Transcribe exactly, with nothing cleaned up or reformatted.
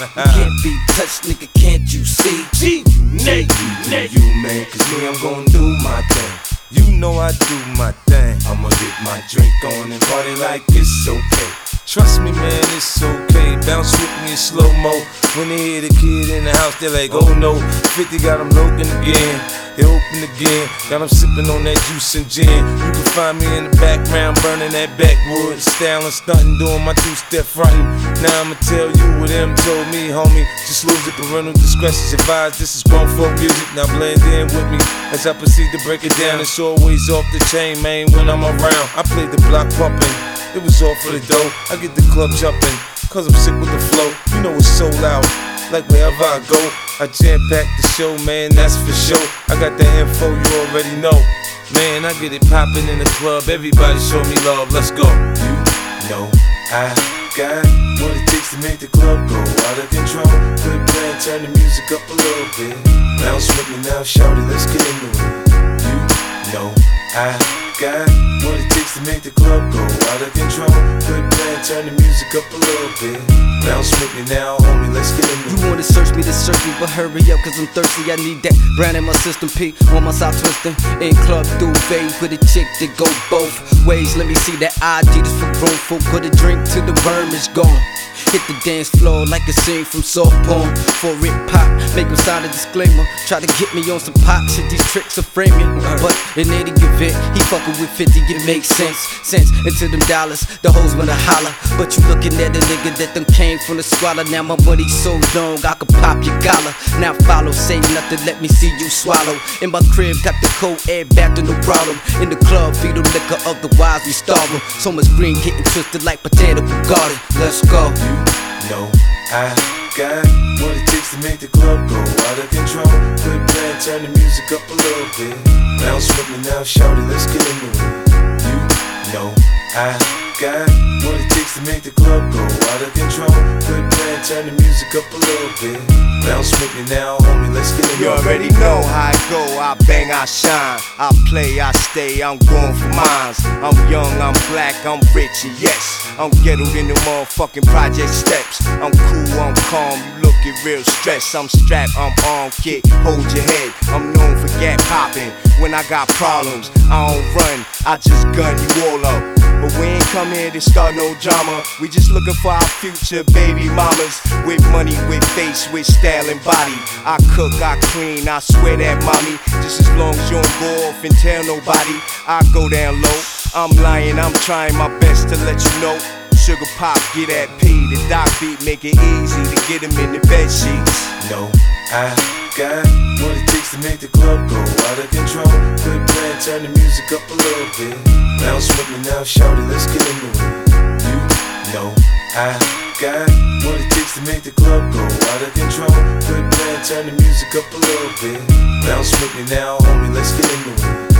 You can't be touched, nigga, can't you see? G, Nate, Nate. You, man, cause me, I'm gon' do my thing. You know I do my thing. I'ma get my drink on and party like it's okay. Trust me, man, it's okay. Bounce with me in slow-mo. When they hear the kid in the house, they're like, oh no. fifty got them looking again. They open again. Got them sipping on that juice and gin. You can find me in the background, burning that backwood. Styling, stunting, doing my two-step fronting. Now I'ma tell you what them told me, homie. Just lose it, parental discretion's advised. This is grown folk music, now blend in with me. As I proceed to break it down, it's always off the chain, man, when I'm around. I play the block pumping. It was all for the dough. I get the club jumping, cause I'm sick with the flow. You know it's so loud, like wherever I go. I jam-pack the show, man, that's for sure. I got the info, you already know. Man, I get it poppin' in the club. Everybody show me love, let's go. You know I got what it takes to make the club go out of control. Quit playing, turn the music up a little bit. Bounce with me now, shout it, let's get into it. You know I got what it takes to make the club go out of control. Quit playing, turn the music up a little bit. Bounce with me now, homie, let's get into it. You wanna search me to search me, but hurry up, cause I'm thirsty. I need that brand in my system, P on my side twisting. In club duvet with a chick that go both ways. Let me see that I D, this for grown folk. Put a drink till the worm is gone. Hit the dance floor like a scene from soft porn. For it pop, make him sign a disclaimer. Try to get me on some pop shit, these tricks are framing. But in any event, he fucking with fifty, it makes sense. Sense into them dollars, the hoes wanna holler. But you looking at a nigga that done came from the squalor. Now my money so long, I could pop your collar. Now follow, say nothing, let me see you swallow. In my crib, got the cold air back to no problem. In the club, feed them liquor, otherwise we starve them. So much green getting twisted like potato garden. Let's go. You know I got what it takes to make the club go out of control. Quit playing, turn the music up a little bit. Bounce with me now, shout it, let's get into it. You know I got what it takes to make the club go out of control. Quit playing, turn the music up a little bit. Bounce with me now, homie, let's get into it. You already know how I go, I bang, I shine. I play, I stay, I'm going for mines. I'm young, I'm black, I'm rich, and yes, I'm ghettoed in the motherfucking project steps. I'm cool, I'm calm, you looking real stressed. I'm strapped, I'm armed, kid, hold your head. I'm known for gap popping. When I got problems, I don't run, I just gun you all up. But we ain't come here to start no drama. We just looking for our future baby mamas. With money, with face, with style and body. I cook, I clean, I swear that mommy. Just as long as you don't go off and tell nobody, I go down low. I'm lying, I'm trying my best to let you know. Sugar pop, get that P, the doc beat, make it easy to get him in the bed sheets. No, I got what it takes to make the club go out of control. Quit playing, turn the music up a little bit. Bounce with me now, shout it, let's get into it. You know I got what it takes to make the club go out of control. Quit playing, turn the music up a little bit. Bounce with me now, homie, let's get into it.